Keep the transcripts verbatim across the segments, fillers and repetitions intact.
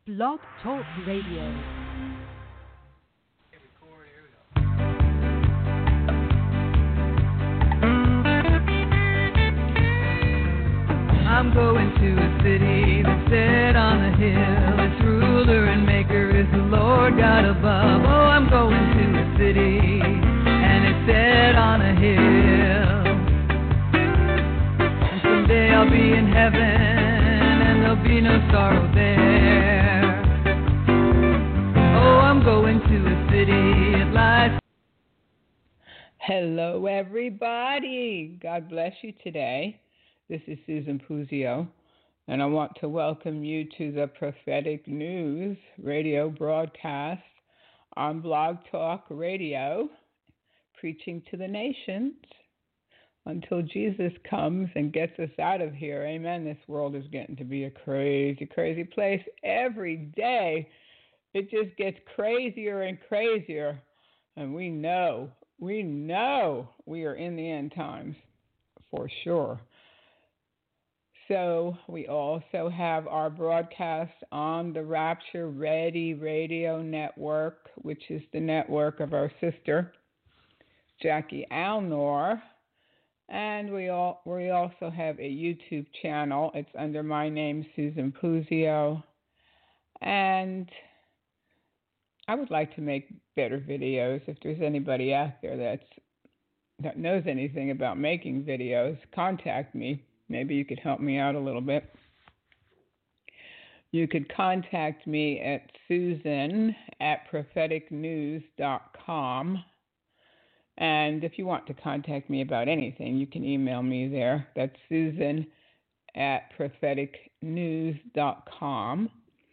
Blog Talk Radio. I'm going to a city that's set on a hill. Its ruler and maker is the Lord God above. Oh, I'm going to a city and it's set on a hill. And someday I'll be in heaven and there'll be no sorrow there. Oh, I'm going to a city, it lies. Hello, everybody. God bless you today. This is Susan Puzio, and I want to welcome you to the Prophetic News radio broadcast on Blog Talk Radio, preaching to the nations until Jesus comes and gets us out of here. Amen. This world is getting to be a crazy, crazy place. Every day, it just gets crazier and crazier, and we know, we know we are in the end times for sure. So we also have our broadcast on the Rapture Ready Radio Network, which is the network of our sister, Jackie Alnor. And we all we also have a YouTube channel. It's under my name, Susan Puzio. And I would like to make better videos. If there's anybody out there that's, that knows anything about making videos, contact me. Maybe you could help me out a little bit. You could contact me at Susan at prophetic news dot com. And if you want to contact me about anything, you can email me there. That's Susan at prophetic news dot com.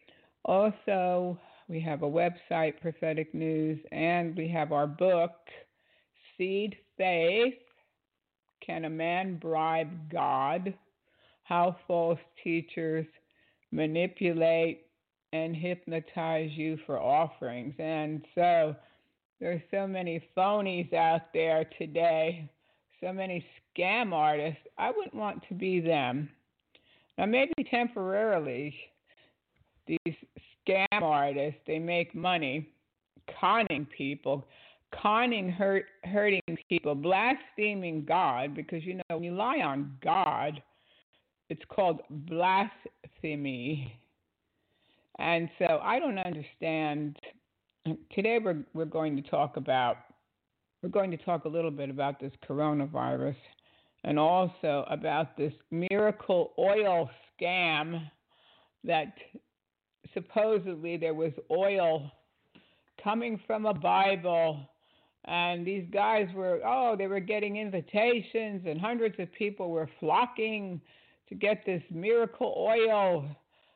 Also, we have a website, Prophetic News, and we have our book, Seed Faith. Can a Man Bribe God? How False Teachers Manipulate and Hypnotize You for Offerings. And so there's so many phonies out there today, so many scam artists. I wouldn't want to be them. Now, maybe temporarily, these scam artists, they make money conning people, conning, hurt, hurting people, blaspheming God, because, you know, when you lie on God, it's called blasphemy. And so I don't understand. Today we're we're going to talk about, we're going to talk a little bit about this coronavirus and also about this miracle oil scam that supposedly there was oil coming from a Bible. And these guys were, oh, they were getting invitations and hundreds of people were flocking to get this miracle oil.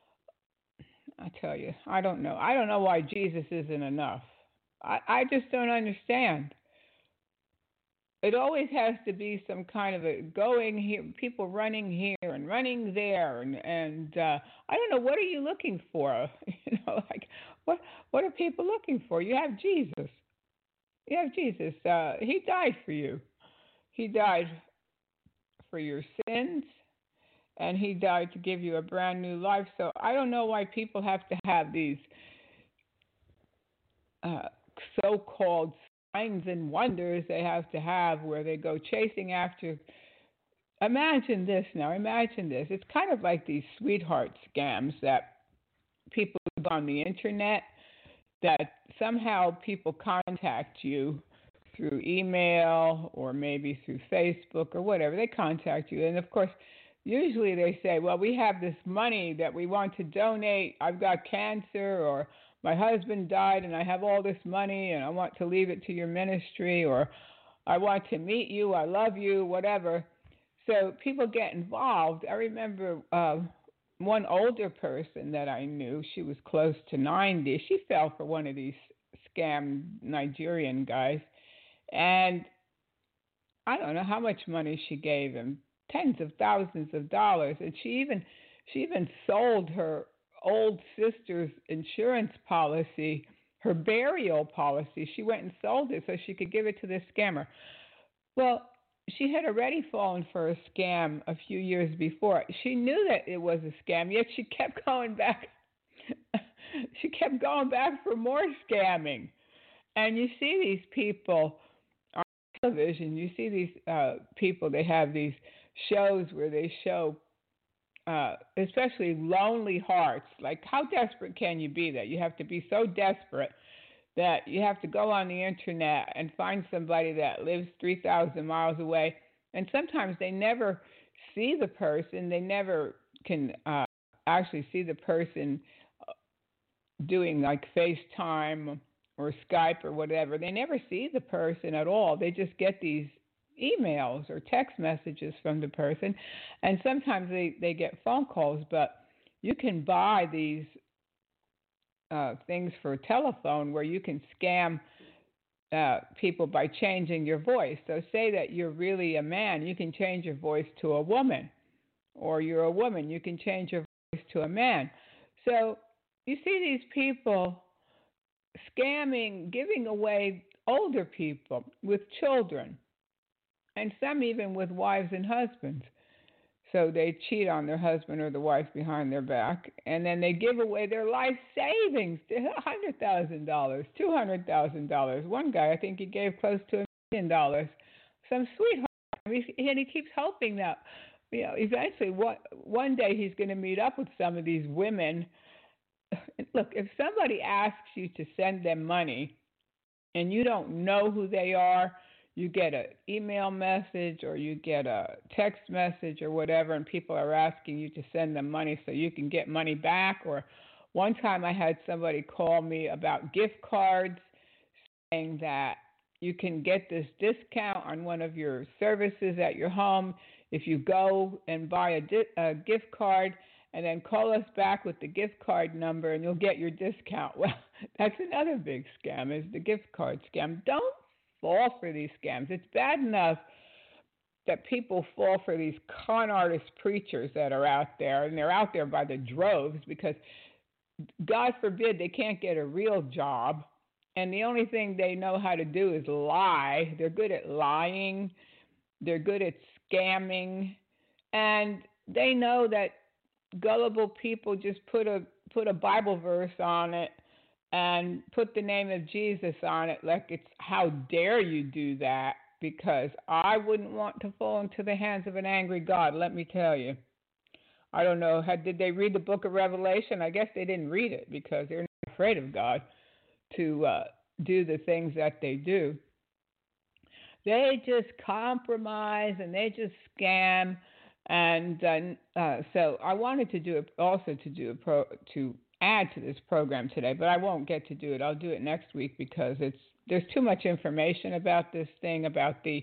I tell you, I don't know. I don't know why Jesus isn't enough. I, I just don't understand. It always has to be some kind of a going here, people running here and running there. And, and uh, I don't know, what are you looking for? You know, like, what, what are people looking for? You have Jesus. You have Jesus. Uh, he died for you. He died for your sins, and he died to give you a brand new life. So I don't know why people have to have these uh, so-called signs and wonders they have to have where they go chasing after. Imagine this now. Imagine this. It's kind of like these sweetheart scams that people do on the internet, that somehow people contact you through email or maybe through Facebook or whatever. They contact you. And, of course, usually they say, well, we have this money that we want to donate. I've got cancer, or my husband died and I have all this money and I want to leave it to your ministry, or I want to meet you, I love you, whatever. So people get involved. I remember uh, one older person that I knew, she was close to ninety. She fell for one of these scam Nigerian guys. And I don't know how much money she gave him, tens of thousands of dollars. And she even she even sold her old sister's insurance policy, her burial policy. She went and sold it so she could give it to this scammer. Well, she had already fallen for a scam a few years before. She knew that it was a scam, yet she kept going back she kept going back for more scamming. And you see these people on television, you see these uh, people, they have these shows where they show, uh, especially lonely hearts. Like, how desperate can you be that you have to be so desperate that you have to go on the internet and find somebody that lives three thousand miles away? And sometimes they never see the person, they never can uh, actually see the person doing like FaceTime or Skype or whatever. They never see the person at all. They just get these emails or text messages from the person, and sometimes they, they get phone calls, but you can buy these uh, things for a telephone where you can scam uh, people by changing your voice. So say that you're really a man, you can change your voice to a woman, or you're a woman, you can change your voice to a man. So you see these people scamming, giving away older people with children, and some even with wives and husbands. So they cheat on their husband or the wife behind their back, and then they give away their life savings, one hundred thousand dollars, two hundred thousand dollars. One guy, I think he gave close to a million dollars. Some sweetheart. And he keeps hoping that, you know, eventually one, one day he's going to meet up with some of these women. Look, if somebody asks you to send them money and you don't know who they are, you get an email message or you get a text message or whatever, and people are asking you to send them money so you can get money back. Or one time I had somebody call me about gift cards, saying that you can get this discount on one of your services at your home if you go and buy a, di- a gift card and then call us back with the gift card number and you'll get your discount. Well, that's another big scam, is the gift card scam. Don't fall for these scams. It's bad enough that people fall for these con artist preachers that are out there, and they're out there by the droves because, God forbid, they can't get a real job, and the only thing they know how to do is lie. They're good at lying. They're good at scamming, and they know that gullible people just put a put a Bible verse on it and put the name of Jesus on it, like it's, how dare you do that? Because I wouldn't want to fall into the hands of an angry God, let me tell you. I don't know, how, did they read the book of Revelation? I guess they didn't read it because they're not afraid of God to uh, do the things that they do. They just compromise and they just scam. And uh, uh, so I wanted to do a, also to do a pro to add to this program today, but I won't get to do it. I'll do it next week because it's there's too much information about this thing, about the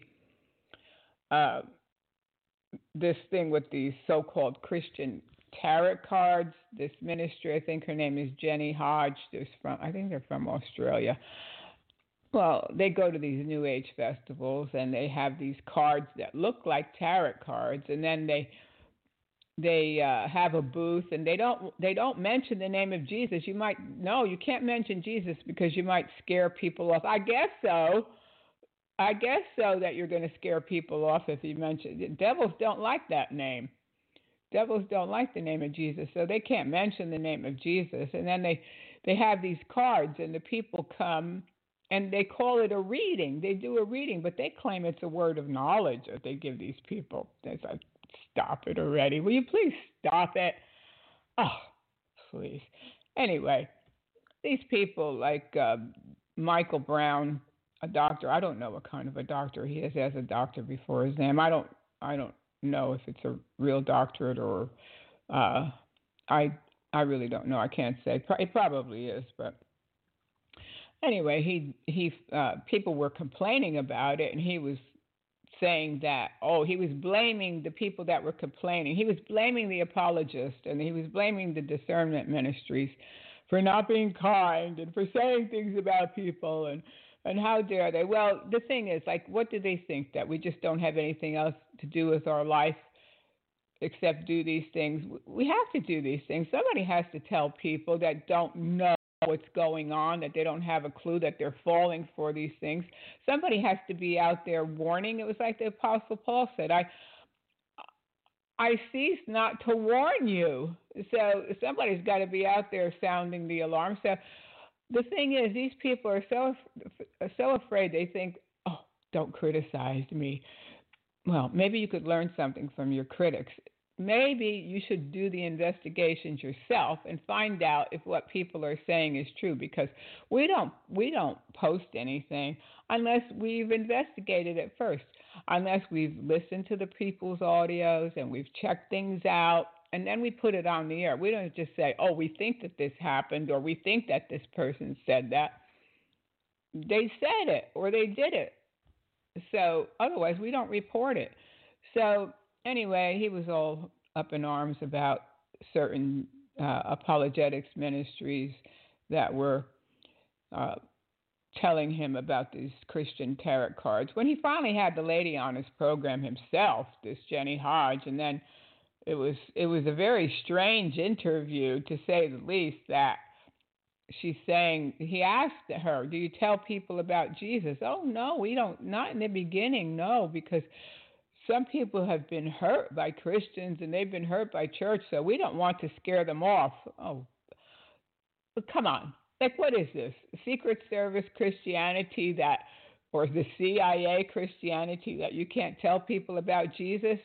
uh, this thing with these so-called Christian tarot cards. This ministry, I think her name is Jenny Hodge. There's from I think they're from Australia. Well, they go to these New Age festivals and they have these cards that look like tarot cards, and then they they uh, have a booth, and they don't they don't mention the name of Jesus. You might no, you can't mention Jesus because you might scare people off. I guess so. I guess so that you're going to scare people off if you mention. Devils don't like that name. Devils don't like the name of Jesus, so they can't mention the name of Jesus. And then they they have these cards, and the people come. And they call it a reading. They do a reading, but they claim it's a word of knowledge that they give these people. They say, stop it already. Will you please stop it? Oh, please. Anyway, these people like uh, Michael Brown, a doctor. I don't know what kind of a doctor he is. He has a doctor before his name. I don't. I don't know if it's a real doctorate or. Uh, I. I really don't know. I can't say. It probably is, but. Anyway, he he uh, people were complaining about it, and he was saying that, oh, he was blaming the people that were complaining. He was blaming the apologists, and he was blaming the discernment ministries for not being kind and for saying things about people, and, and how dare they. Well, the thing is, like, what do they think, that we just don't have anything else to do with our life except do these things? We have to do these things. Somebody has to tell people that don't know what's going on, that they don't have a clue, that they're falling for these things. Somebody has to be out there warning. It was like the Apostle Paul said, I I cease not to warn you So somebody's got to be out there sounding the alarm. So the thing is, these people are so so afraid. They think, oh, don't criticize me. Well, maybe you could learn something from your critics. Maybe you should do the investigations yourself and find out if what people are saying is true, because we don't we don't post anything unless we've investigated it first, unless we've listened to the people's audios and we've checked things out, and then we put it on the air. We don't just say, oh, we think that this happened, or we think that this person said that. They said it or they did it. So otherwise we don't report it. So anyway, he was all up in arms about certain uh, apologetics ministries that were uh, telling him about these Christian tarot cards. When he finally had the lady on his program himself, this Jenny Hodge, and then it was it was a very strange interview, to say the least, that she's saying, he asked her, do you tell people about Jesus? Oh, no, we don't, not in the beginning, no, because some people have been hurt by Christians and they've been hurt by church, so we don't want to scare them off. Oh, but come on. Like, what is this? Secret Service Christianity that, or the C I A Christianity that you can't tell people about Jesus?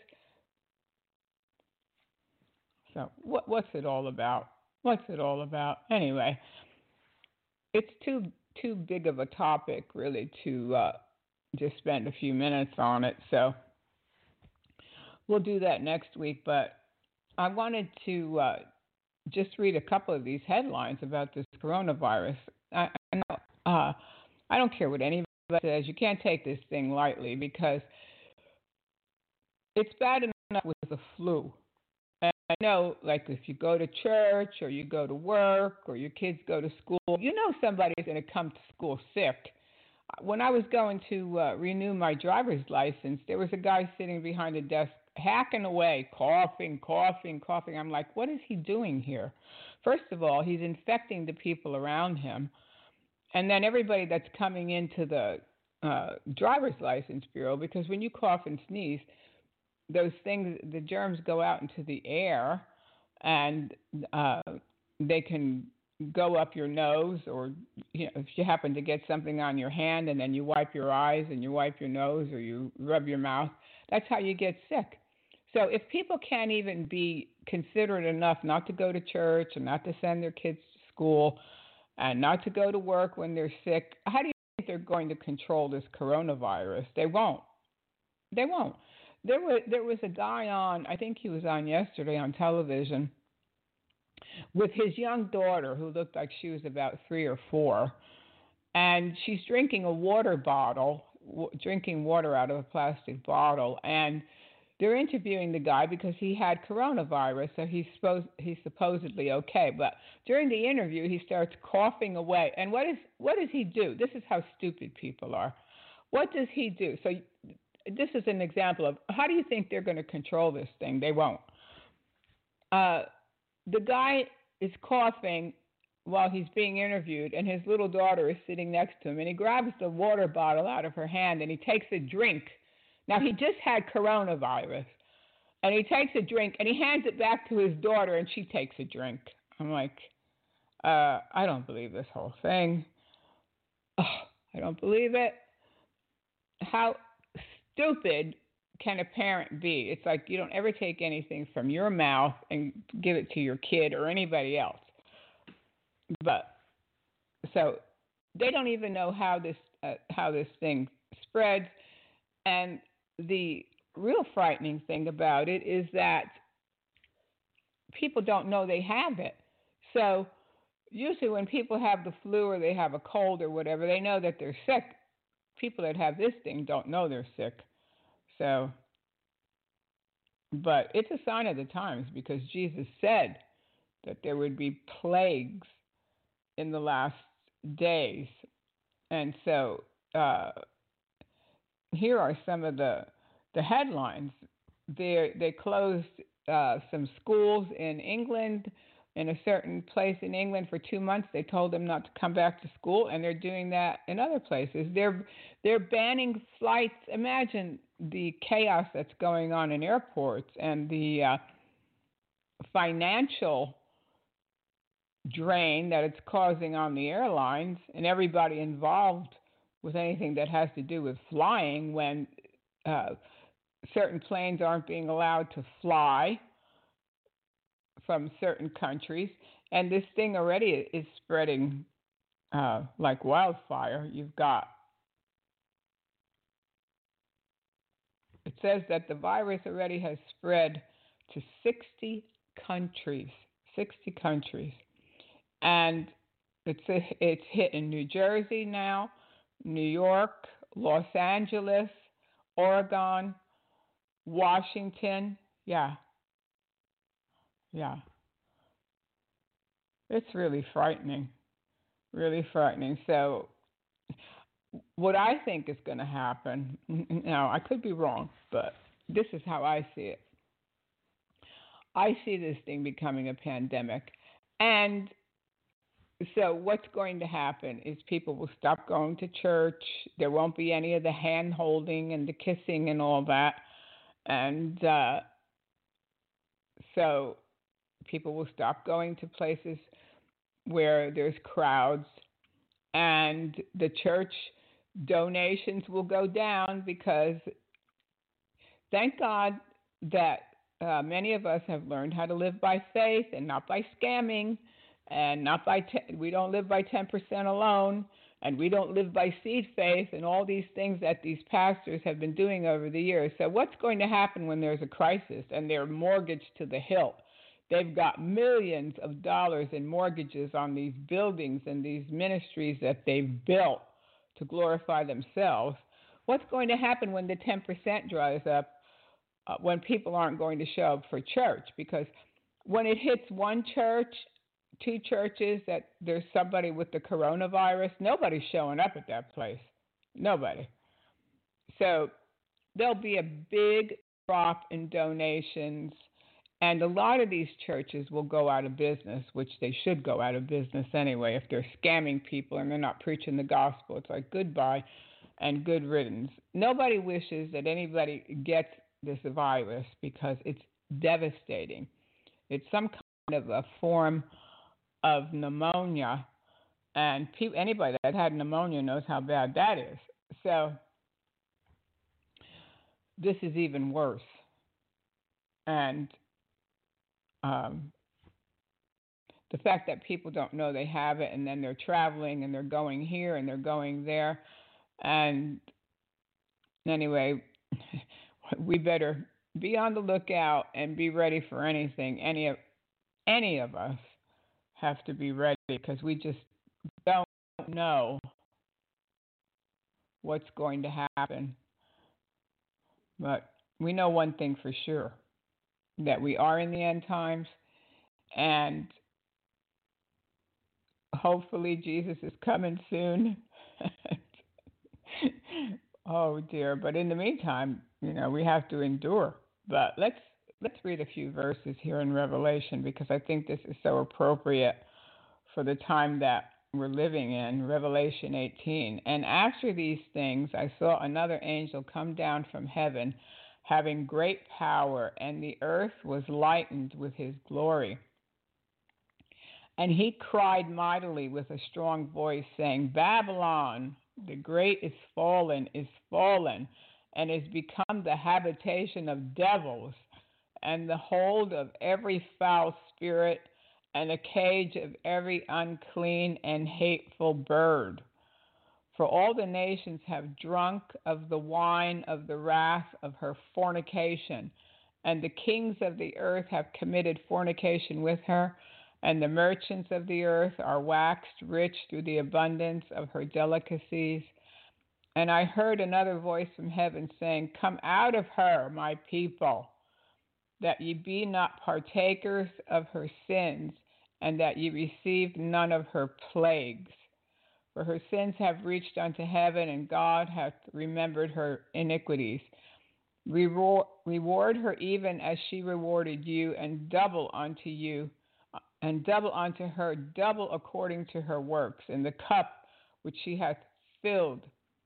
So what, what's it all about? What's it all about? Anyway, it's too too big of a topic, really, to uh, just spend a few minutes on it. So we'll do that next week. But I wanted to uh, just read a couple of these headlines about this coronavirus. I, I, know, uh, I don't care what anybody says. You can't take this thing lightly, because it's bad enough with the flu. And I know, like, if you go to church or you go to work or your kids go to school, you know somebody's going to come to school sick. When I was going to uh, renew my driver's license, there was a guy sitting behind a desk hacking away, coughing, coughing, coughing. I'm like, what is he doing here? First of all, he's infecting the people around him. And then everybody that's coming into the uh, driver's license bureau, because when you cough and sneeze, those things, the germs go out into the air, and uh, they can go up your nose, or you know, if you happen to get something on your hand and then you wipe your eyes and you wipe your nose or you rub your mouth, that's how you get sick. So if people can't even be considerate enough not to go to church and not to send their kids to school and not to go to work when they're sick, how do you think they're going to control this coronavirus? They won't. They won't. There was there was a guy on, I think he was on yesterday on television, with his young daughter who looked like she was about three or four, and she's drinking a water bottle, w- drinking water out of a plastic bottle, and they're interviewing the guy because he had coronavirus, so he's supposed he's supposedly okay. But during the interview, he starts coughing away, and what is what does he do? This is how stupid people are. What does he do? So this is an example of how do you think they're going to control this thing? They won't. Uh, the guy is coughing while he's being interviewed, and his little daughter is sitting next to him, and he grabs the water bottle out of her hand, and he takes a drink. Now, he just had coronavirus, and he takes a drink, and he hands it back to his daughter, and she takes a drink. I'm like, uh, I don't believe this whole thing. Oh, I don't believe it. How stupid can a parent be? It's like you don't ever take anything from your mouth and give it to your kid or anybody else. But so they don't even know how this uh, how this thing spreads. And the real frightening thing about it is that people don't know they have it. So usually when people have the flu or they have a cold or whatever, they know that they're sick. People that have this thing don't know they're sick. So, but it's a sign of the times, because Jesus said that there would be plagues in the last days. And so uh, here are some of the the headlines. They they closed uh, some schools in England, in a certain place in England for two months. They told them not to come back to school, and they're doing that in other places. They're they're banning flights. Imagine the chaos that's going on in airports and the uh, financial drain that it's causing on the airlines and everybody involved with anything that has to do with flying when uh, certain planes aren't being allowed to fly from certain countries. And this thing already is spreading uh, like wildfire. You've got, it says that the virus already has spread to sixty countries, sixty countries. And it's, it's hit in New Jersey now, New York, Los Angeles, Oregon, Washington. Yeah. Yeah. It's really frightening. Really frightening. So, what I think is going to happen, now I could be wrong, but this is how I see it. I see this thing becoming a pandemic. And so what's going to happen is people will stop going to church. There won't be any of the hand holding and the kissing and all that. And uh, so people will stop going to places where there's crowds. And the church donations will go down because thank God that uh, many of us have learned how to live by faith and not by scamming. And not by te- we don't live by ten percent alone, and we don't live by seed faith and all these things that these pastors have been doing over the years. So what's going to happen when there's a crisis and they're mortgaged to the hilt? They've got millions of dollars in mortgages on these buildings and these ministries that they've built to glorify themselves. What's going to happen when the ten percent dries up, uh, when people aren't going to show up for church? Because when it hits one church, two churches that there's somebody with the coronavirus, nobody's showing up at that place. Nobody. So there'll be a big drop in donations, and a lot of these churches will go out of business, which they should go out of business anyway if they're scamming people and they're not preaching the gospel. It's like goodbye and good riddance. Nobody wishes that anybody gets this virus because it's devastating. It's some kind of a form of pneumonia, and pe- anybody that had pneumonia knows how bad that is. So this is even worse. And um, the fact that people don't know they have it, and then they're traveling and they're going here and they're going there. And anyway, we better be on the lookout and be ready for anything. Any of any of us have to be ready because we just don't know what's going to happen. But we know one thing for sure, that we are in the end times, and hopefully Jesus is coming soon. Oh dear, but in the meantime, you know, we have to endure. But let's let's read a few verses here in Revelation because I think this is so appropriate for the time that we're living in. Revelation eighteen. And after these things, I saw another angel come down from heaven, having great power, and the earth was lightened with his glory. And he cried mightily with a strong voice, saying, Babylon, the great is fallen, is fallen, and is become the habitation of devils, and the hold of every foul spirit, and a cage of every unclean and hateful bird. For all the nations have drunk of the wine of the wrath of her fornication, and the kings of the earth have committed fornication with her, and the merchants of the earth are waxed rich through the abundance of her delicacies. And I heard another voice from heaven saying, Come out of her, my people, that ye be not partakers of her sins, and that ye receive none of her plagues. For her sins have reached unto heaven, and God hath remembered her iniquities. Reward, reward her even as she rewarded you, and double unto you, and double unto her, double according to her works, in the cup which she hath filled,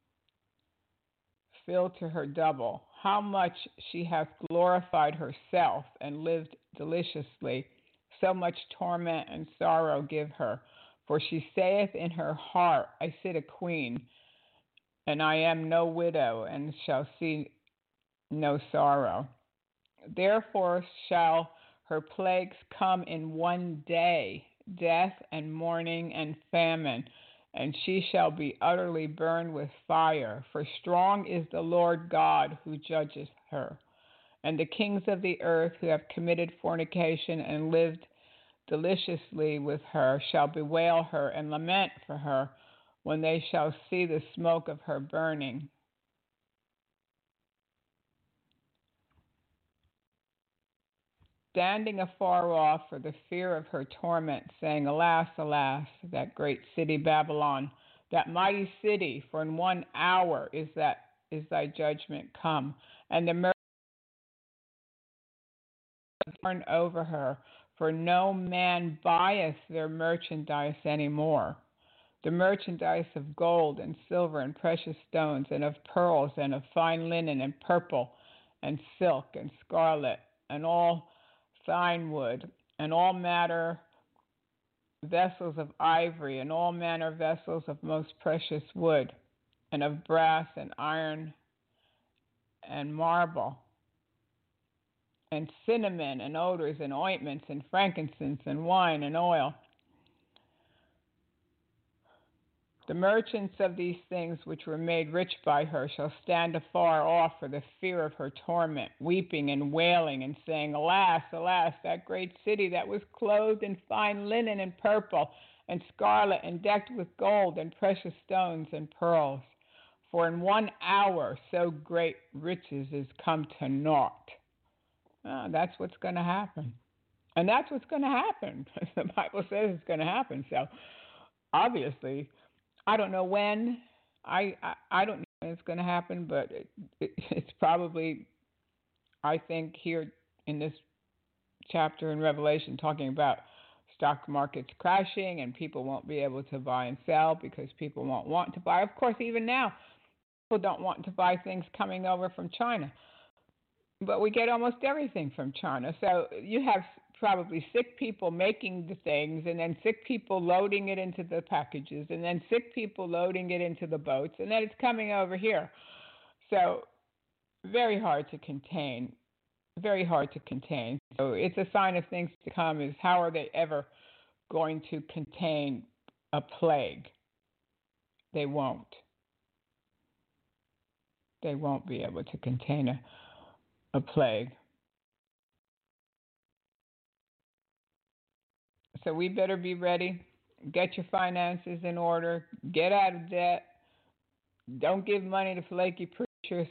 filled to her double. How much she hath glorified herself, and lived deliciously, so much torment and sorrow give her. For she saith in her heart, I sit a queen, and I am no widow, and shall see no sorrow. Therefore shall her plagues come in one day, death and mourning and famine, and she shall be utterly burned with fire. For strong is the Lord God who judgeth her. And the kings of the earth who have committed fornication and lived deliciously with her shall bewail her and lament for her when they shall see the smoke of her burning. Standing afar off for the fear of her torment, saying, Alas, alas, that great city Babylon, that mighty city, for in one hour is that is thy judgment come, and the mercy born over her, for no man buyeth their merchandise any more. The merchandise of gold and silver and precious stones, and of pearls, and of fine linen, and purple, and silk, and scarlet, and all fine wood, and all manner vessels of ivory, and all manner vessels of most precious wood, and of brass, and iron, and marble, and cinnamon, and odors, and ointments, and frankincense, and wine, and oil. The merchants of these things which were made rich by her shall stand afar off for the fear of her torment, weeping and wailing, and saying, Alas, alas, that great city that was clothed in fine linen and purple and scarlet, and decked with gold and precious stones and pearls. For in one hour so great riches is come to naught. Uh, that's what's going to happen. And that's what's going to happen. The Bible says it's going to happen. So, obviously, I don't know when. I, I, I don't know when it's going to happen, but it, it, it's probably, I think, here in this chapter in Revelation talking about stock markets crashing and people won't be able to buy and sell because people won't want to buy. Of course, even now, people don't want to buy things coming over from China. But we get almost everything from China. So you have probably sick people making the things, and then sick people loading it into the packages, and then sick people loading it into the boats, and then it's coming over here. So very hard to contain, very hard to contain. So it's a sign of things to come is how are they ever going to contain a plague? They won't. They won't be able to contain a, a plague. So we better be ready. Get your finances in order. Get out of debt. Don't give money to flaky preachers.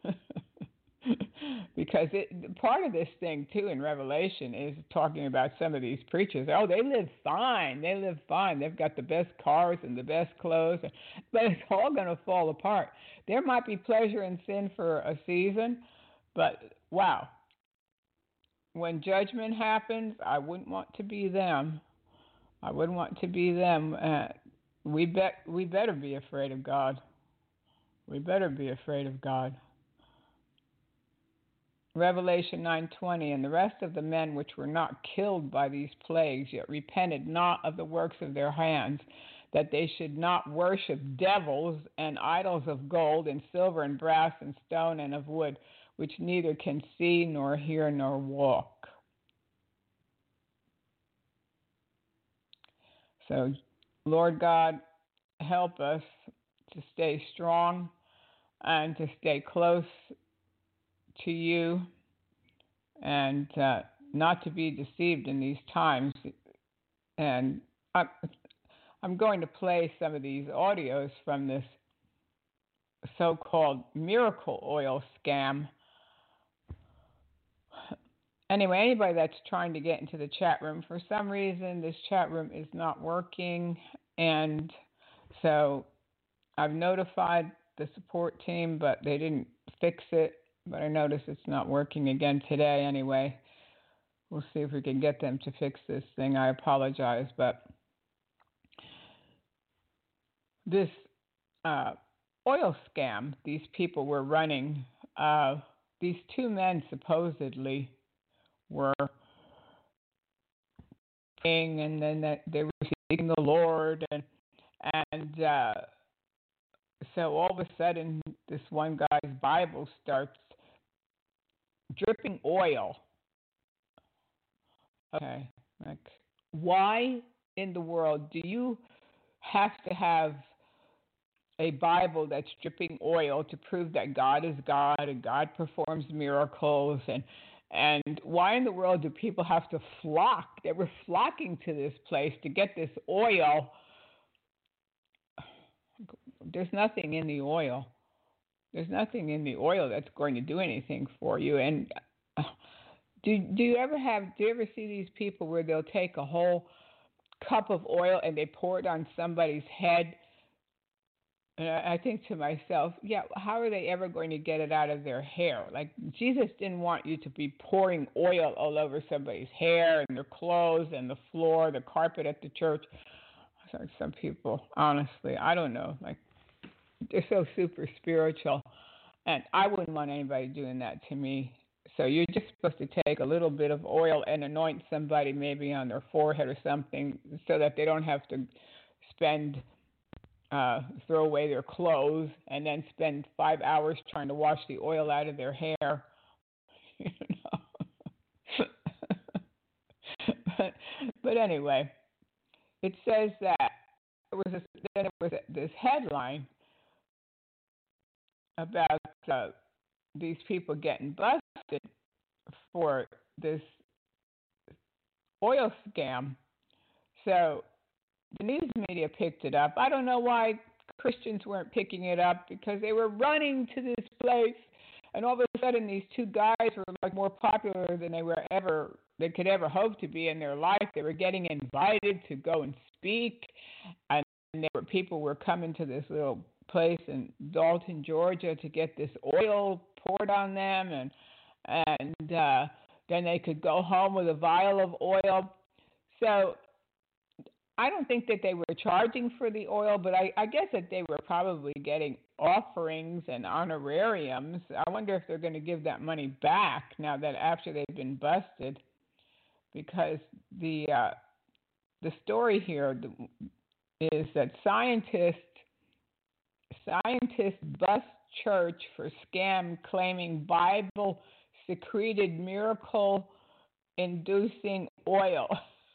Because it, part of this thing, too, in Revelation is talking about some of these preachers. Oh, they live fine. They live fine. They've got the best cars and the best clothes. But it's all going to fall apart. There might be pleasure in sin for a season, but wow. When judgment happens, I wouldn't want to be them. I wouldn't want to be them. Uh, we bet we better be afraid of God. We better be afraid of God. Revelation nine twenty, and the rest of the men which were not killed by these plagues, yet repented not of the works of their hands, that they should not worship devils and idols of gold and silver and brass and stone and of wood, which neither can see nor hear nor walk. So, Lord God, help us to stay strong and to stay close to you and uh, not to be deceived in these times. And I'm, I'm going to play some of these audios from this so-called miracle oil scam. Anyway, anybody that's trying to get into the chat room, for some reason this chat room is not working, and so I've notified the support team, but they didn't fix it. But I noticed it's not working again today anyway. We'll see if we can get them to fix this thing. I apologize, but this uh, oil scam these people were running, uh, these two men supposedly were king, and then that they were seeking the Lord, and and uh, so all of a sudden, this one guy's Bible starts dripping oil. Okay, like why in the world do you have to have a Bible that's dripping oil to prove that God is God and God performs miracles, and and why in the world do people have to flock? They were flocking to this place to get this oil. There's nothing in the oil. There's nothing in the oil that's going to do anything for you. And uh, do do you ever have? Do you ever see these people where they'll take a whole cup of oil and they pour it on somebody's head? And I think to myself, yeah, how are they ever going to get it out of their hair? Like, Jesus didn't want you to be pouring oil all over somebody's hair and their clothes and the floor, the carpet at the church. So some people, honestly, I don't know. Like, they're so super spiritual. And I wouldn't want anybody doing that to me. So you're just supposed to take a little bit of oil and anoint somebody maybe on their forehead or something so that they don't have to spend Uh, throw away their clothes and then spend five hours trying to wash the oil out of their hair. You know? but, but anyway, it says that it was a, then it was a, this headline about uh, these people getting busted for this oil scam. So the news media picked it up. I don't know why Christians weren't picking it up, because they were running to this place, and all of a sudden these two guys were like more popular than they were ever they could ever hope to be in their life. They were getting invited to go and speak, and there were people were coming to this little place in Dalton, Georgia, to get this oil poured on them, and and uh, then they could go home with a vial of oil. So I don't think that they were charging for the oil, but I, I guess that they were probably getting offerings and honorariums. I wonder if they're going to give that money back now that after they've been busted, because the uh, the story here is that scientists scientists bust church for scam claiming Bible secreted miracle inducing oil.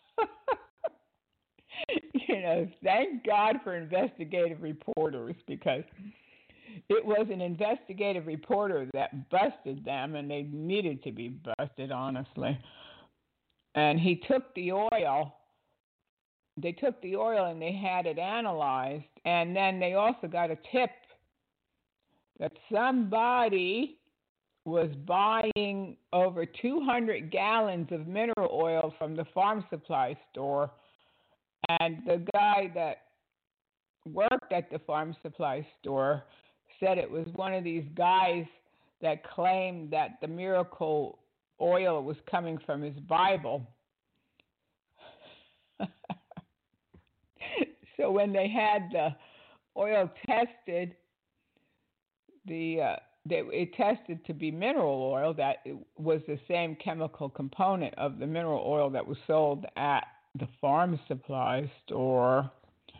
You know, thank God for investigative reporters, because it was an investigative reporter that busted them, and they needed to be busted, honestly. And he took the oil, they took the oil and they had it analyzed, and then they also got a tip that somebody was buying over two hundred gallons of mineral oil from the farm supply store. And the guy that worked at the farm supply store said it was one of these guys that claimed that the miracle oil was coming from his Bible. So when they had the oil tested, the uh, they, it tested to be mineral oil, that it was the same chemical component of the mineral oil that was sold at the farm supply store.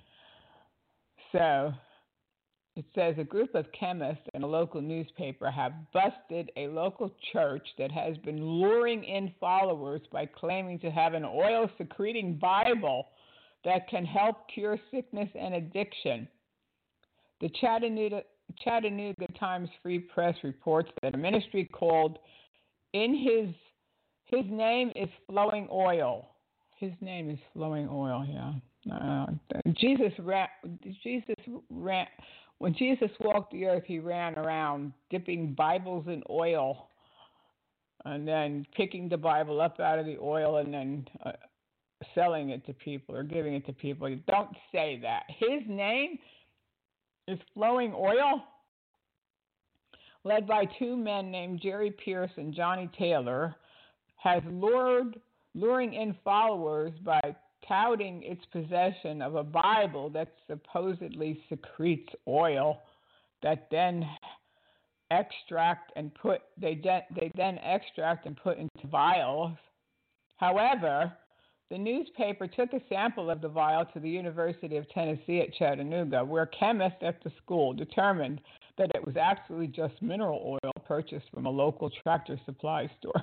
So it says a group of chemists and a local newspaper have busted a local church that has been luring in followers by claiming to have an oil secreting Bible that can help cure sickness and addiction. The Chattanooga, Chattanooga Times Free Press reports that a ministry called In His His Name is Flowing Oil. His name is Flowing Oil, yeah. Uh, Jesus ran, Jesus ran, when Jesus walked the earth, he ran around dipping Bibles in oil and then picking the Bible up out of the oil and then uh, selling it to people or giving it to people. You don't say that. His name is Flowing Oil, led by two men named Jerry Pierce and Johnny Taylor, has lured luring in followers by touting its possession of a Bible that supposedly secretes oil that then extract and put they de- they then extract and put into vials. However, The newspaper took a sample of the vial to the University of Tennessee at Chattanooga, where chemists at the school determined that it was actually just mineral oil purchased from a local tractor supply store.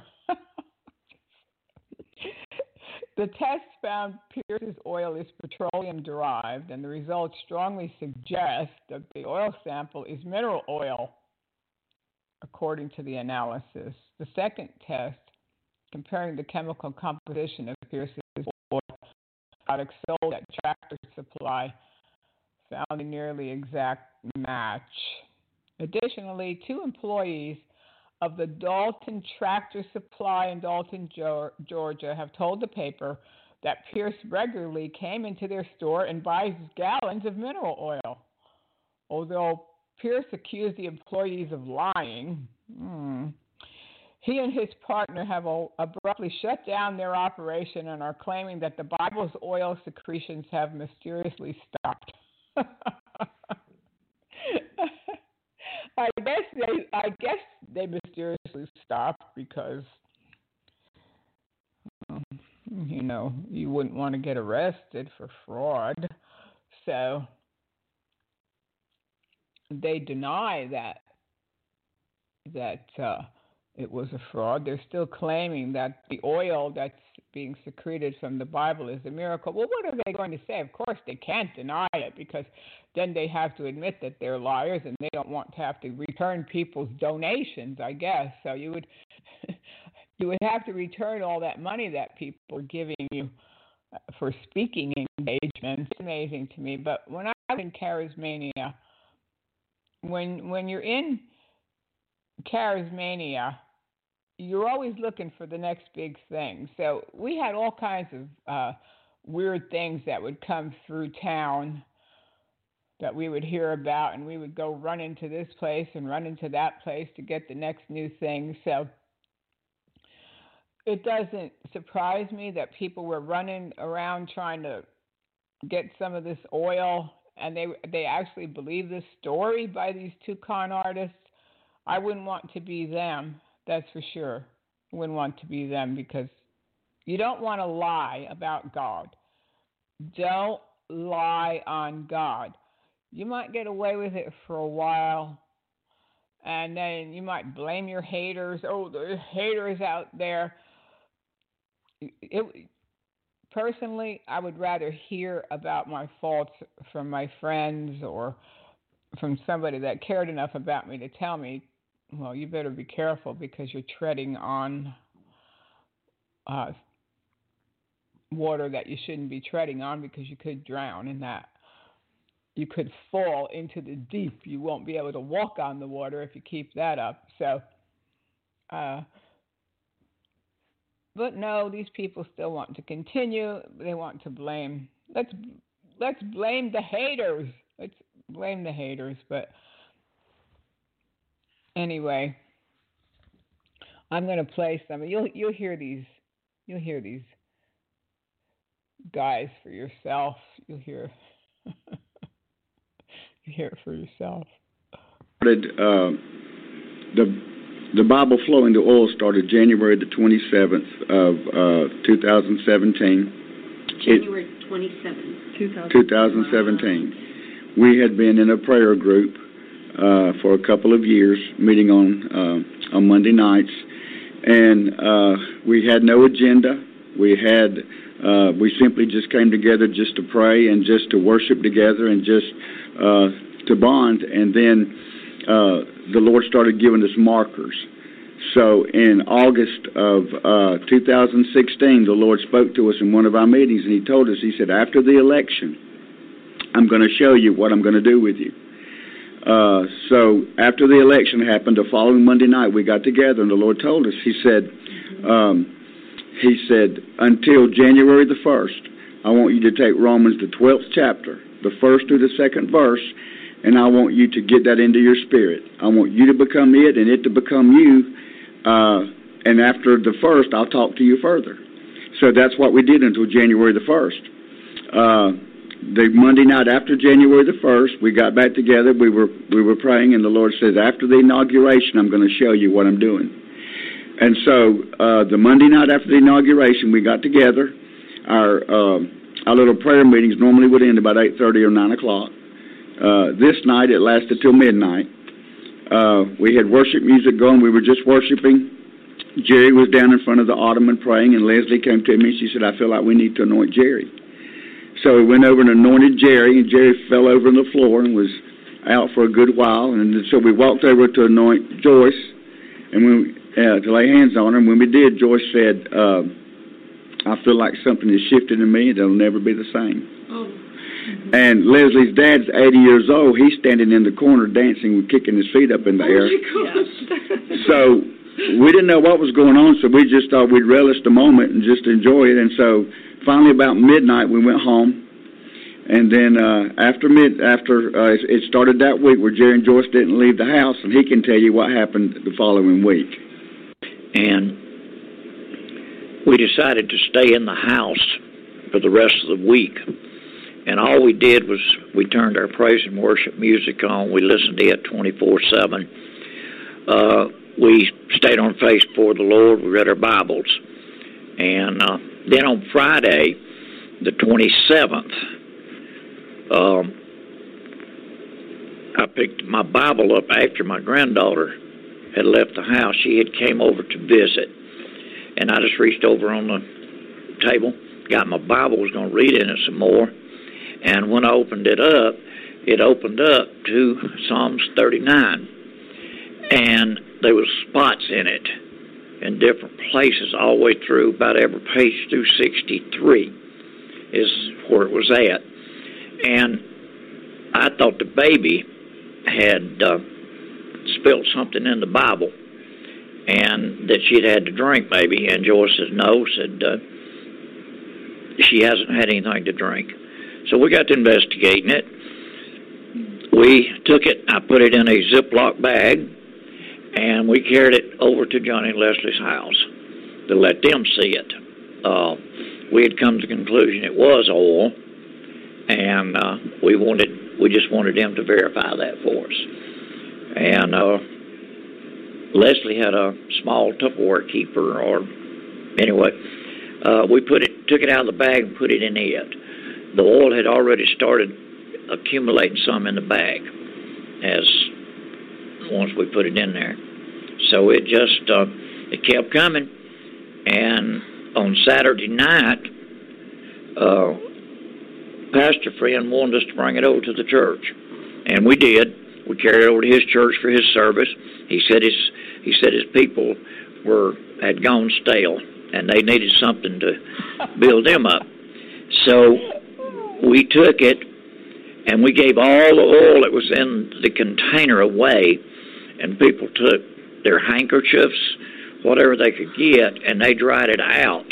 The test found Pierce's oil is petroleum-derived, and the results strongly suggest that the oil sample is mineral oil, according to the analysis. The second test, comparing the chemical composition of Pierce's oil products sold at Tractor Supply, found a nearly exact match. Additionally, two employees of the Dalton Tractor Supply in Dalton, Georgia, have told the paper that Pierce regularly came into their store and buys gallons of mineral oil. Although Pierce accused the employees of lying, hmm, he and his partner have abruptly shut down their operation and are claiming that the Bible's oil secretions have mysteriously stopped. I guess they, I guess they mysteriously stopped because, um, you know, you wouldn't want to get arrested for fraud. So they deny that that uh, it was a fraud. They're still claiming that the oil that's being secreted from the Bible is a miracle. Well, what are they going to say? Of course, they can't deny it, because then they have to admit that they're liars, and they don't want to have to return people's donations, I guess. So you would you would have to return all that money that people are giving you for speaking engagements. It's amazing to me. But when I was in Charismania, when when you're in Charismania, you're always looking for the next big thing. So we had all kinds of uh, weird things that would come through town that we would hear about, and we would go run into this place and run into that place to get the next new thing. So it doesn't surprise me that people were running around trying to get some of this oil, and they they actually believe this story by these two con artists. I wouldn't want to be them, that's for sure. I wouldn't want to be them, because you don't want to lie about God. Don't lie on God. You might get away with it for a while, and then you might blame your haters. Oh, there's haters out there. It, personally, I would rather hear about my faults from my friends or from somebody that cared enough about me to tell me, well, you better be careful, because you're treading on uh, water that you shouldn't be treading on, because you could drown in that. You could fall into the deep. You won't be able to walk on the water if you keep that up. So, uh, but no, these people still want to continue. They want to blame. Let's let's blame the haters. Let's blame the haters. But anyway, I'm going to play some. You'll you'll hear these. You'll hear these guys for yourself. You'll hear. You hear it for yourself. Started, uh, the the Bible Flowing to Oil started January the twenty-seventh of uh, two thousand seventeen. January twenty-seventh, twenty seventeen. We had been in a prayer group uh, for a couple of years, meeting on uh, on Monday nights, and uh, we had no agenda. We had uh, we simply just came together just to pray and just to worship together and just uh, to bond. And then uh, the Lord started giving us markers. So in August of uh, two thousand sixteen, the Lord spoke to us in one of our meetings, and He told us, He said, after the election, I'm going to show you what I'm going to do with you. Uh, so after the election happened, the following Monday night, we got together, and the Lord told us, He said, um, He said, until January the first, I want you to take Romans the twelfth chapter, the first through the second verse, and I want you to get that into your spirit. I want you to become it and it to become you. Uh, and after the first, I'll talk to you further. So that's what we did until January the first. Uh, the Monday night after January the first, we got back together. We were we were praying, and the Lord says, after the inauguration, I'm going to show you what I'm doing. And so uh, the Monday night after the inauguration, we got together. our um, our little prayer meetings normally would end about eight thirty or nine o'clock. Uh, this night it lasted till midnight. Uh, we had worship music going. We were just worshiping. Jerry was down in front of the ottoman praying, and Leslie came to me and she said, I feel like we need to anoint Jerry. So we went over and anointed Jerry, and Jerry fell over on the floor and was out for a good while. And so we walked over to anoint Joyce and we, uh, to lay hands on her. And when we did, Joyce said, uh, I feel like something has shifted in me. It'll never be the same. Oh. And Leslie's dad's eighty years old. He's standing in the corner dancing with kicking his feet up in the Oh, air. yes. So we didn't know what was going on, so we just thought we'd relish the moment and just enjoy it. And so finally about midnight we went home. And then uh, after mid, after uh, it started that week where Jerry and Joyce didn't leave the house, and he can tell you what happened the following week. And we decided to stay in the house for the rest of the week. And all we did was we turned our praise and worship music on. We listened to it twenty-four seven. Uh, we stayed on face before the Lord. We read our Bibles. And uh, then on Friday, the twenty-seventh, um, I picked my Bible up after my granddaughter had left the house. She had came over to visit. And I just reached over on the table, got my Bible, was going to read in it some more. And when I opened it up, it opened up to Psalms thirty-nine. And there was spots in it in different places all the way through, about every page through sixty-three is where it was at. And I thought the baby had uh, spilled something in the Bible and that she'd had to drink maybe. And Joyce said, no, said uh, she hasn't had anything to drink. So we got to investigating it. We took it, I put it in a Ziploc bag, and we carried it over to Johnny and Leslie's house to let them see it. Uh, we had come to the conclusion it was oil, and uh, we wanted, we just wanted them to verify that for us. And uh, Leslie had a small Tupperware keeper, or anyway, uh, we put it, took it out of the bag and put it in it. The oil had already started accumulating some in the bag as once we put it in there. So it just, uh, it kept coming. And on Saturday night, uh, pastor friend wanted us to bring it over to the church. And we did. We carried it over to his church for his service. He said his, he said his people were, had gone stale and they needed something to build them up. So we took it, and we gave all the oil that was in the container away, and people took their handkerchiefs, whatever they could get, and they dried it out.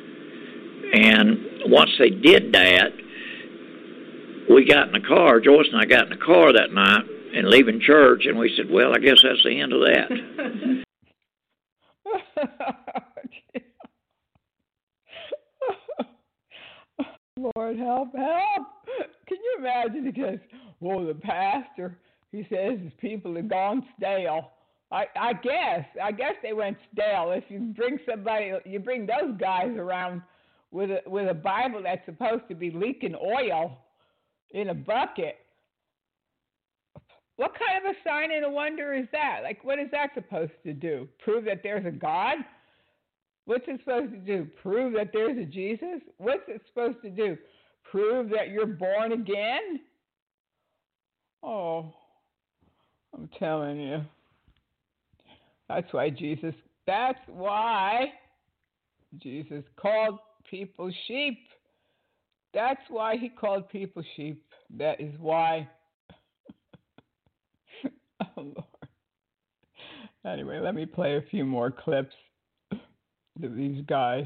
And once they did that, we got in the car, Joyce and I got in the car that night, and leaving church, and we said, well, I guess that's the end of that. Lord, help, help. Can you imagine? He goes, well, the pastor, he says his people have gone stale. I, I guess, I guess they went stale. If you bring somebody, you bring those guys around with a, with a Bible that's supposed to be leaking oil in a bucket. What kind of a sign and a wonder is that? Like, what is that supposed to do? Prove that there's a God? What's it supposed to do? Prove that there's a Jesus? What's it supposed to do? Prove that you're born again? Oh, I'm telling you. That's why Jesus, that's why Jesus called people sheep. That's why he called people sheep. That is why. Oh, Lord. Anyway, let me play a few more clips of these guys.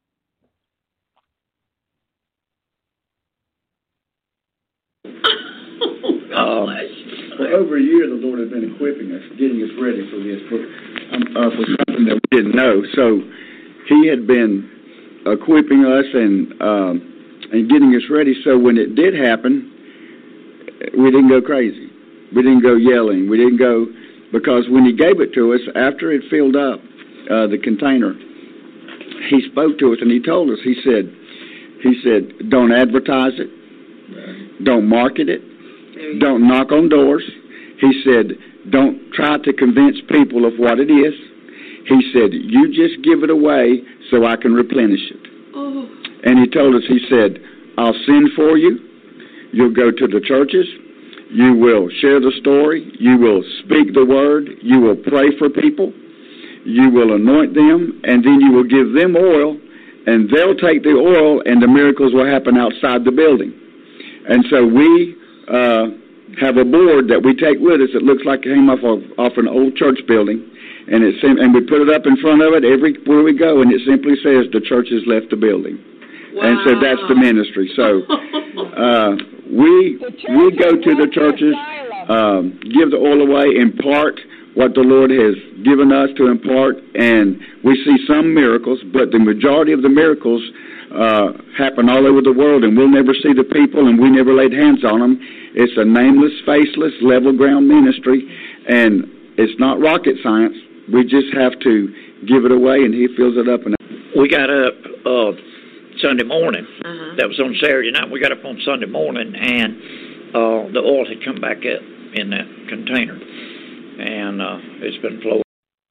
Um, for over a year, the Lord has been equipping us, getting us ready for this, for, um, uh, for something that we didn't know. So he had been equipping us and um, and getting us ready. So when it did happen, we didn't go crazy. We didn't go yelling. We didn't go, because when he gave it to us, after it filled up uh, the container, he spoke to us and he told us, he said, He said, don't advertise it. Don't market it. Don't knock on doors. He said, don't try to convince people of what it is. He said, you just give it away so I can replenish it. Oh. And he told us, he said, I'll send for you. You'll go to the churches. You will share the story. You will speak the word. You will pray for people. You will anoint them, and then you will give them oil, and they'll take the oil, and the miracles will happen outside the building. And so we uh, have a board that we take with us. It looks like it came off of off an old church building, and it and we put it up in front of it everywhere we go, and it simply says the church has left the building. Wow. And so that's the ministry. So uh, we we go to the churches, um, give the oil away, impart what the Lord has given us to impart, and we see some miracles, but the majority of the miracles uh, happen all over the world, and we'll never see the people, and we never laid hands on them. It's a nameless, faceless, level ground ministry, and it's not rocket science. We just have to give it away, and He fills it up. And we got up uh, Sunday morning. Uh-huh. That was on Saturday night. We got up on Sunday morning, and uh, the oil had come back up in that container. And uh, it's been flowing.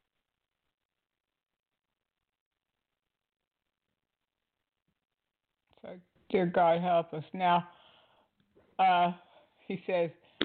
So, dear God, help us. Now, uh, he says...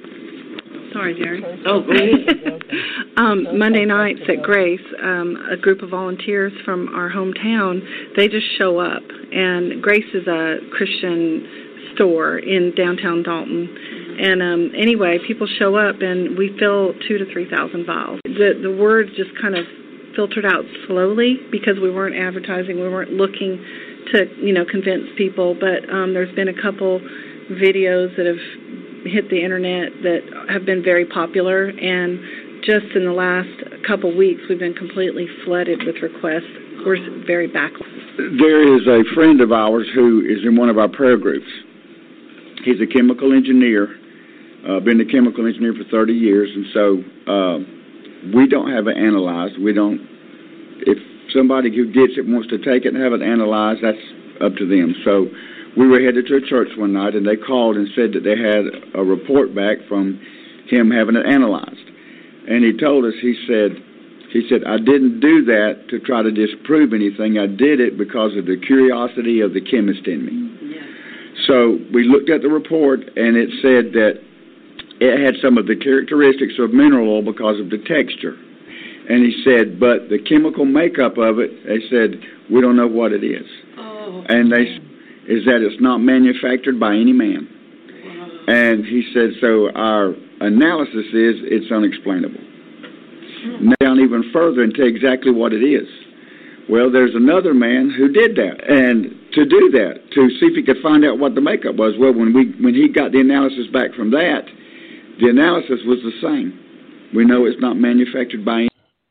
Sorry, Jerry. Oh, Grace. um, Monday nights at Grace, um, a group of volunteers from our hometown, they just show up. And Grace is a Christian store in downtown Dalton. And um, anyway, people show up, and we fill two to three thousand vials. The the word just kind of filtered out slowly because we weren't advertising, we weren't looking to you know convince people. But um, there's been a couple videos that have hit the internet that have been very popular, and just in the last couple weeks, we've been completely flooded with requests. We're very backlog. There is a friend of ours who is in one of our prayer groups. He's a chemical engineer. Uh, been a chemical engineer for thirty years, and so uh, we don't have it analyzed. We don't. If somebody who gets it wants to take it and have it analyzed, that's up to them. So we were headed to a church one night, and they called and said that they had a report back from him having it analyzed. And he told us, he said, he said, I didn't do that to try to disprove anything. I did it because of the curiosity of the chemist in me. Yeah. So we looked at the report, and it said that it had some of the characteristics of mineral oil because of the texture. And he said, but the chemical makeup of it, they said, we don't know what it is. Oh. And they is that it's not manufactured by any man. Wow. And he said, so our analysis is it's unexplainable. Hmm. Down even further into exactly what it is. Well, there's another man who did that, and to do that, to see if he could find out what the makeup was. Well, when we when he got the analysis back from that, the analysis was the same. We know it's not manufactured by any.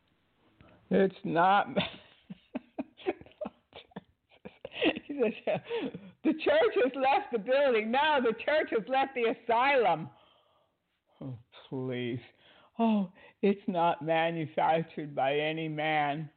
It's not. The church has left the building. No, the church has left the asylum. Oh, please. Oh, it's not manufactured by any man.